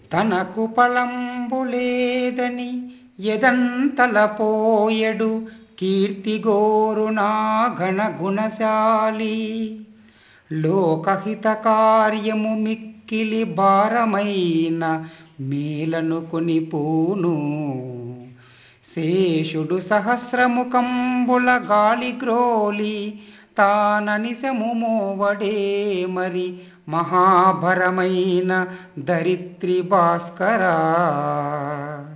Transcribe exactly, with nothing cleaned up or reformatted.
తనకు పళంబు లేదని ఎదంతలపోయెడు కీర్తిగోరునా ఘనగుణశాలి. లోకహిత కార్యము మిక్కిలి భారమైన మేలనుకుని పూను. శేషుడు సహస్రముఖంబుల గాలి గ్రోలి తాననిశము మోవడే మరి మహాభరమైన ధరిత్రి భాస్కరా.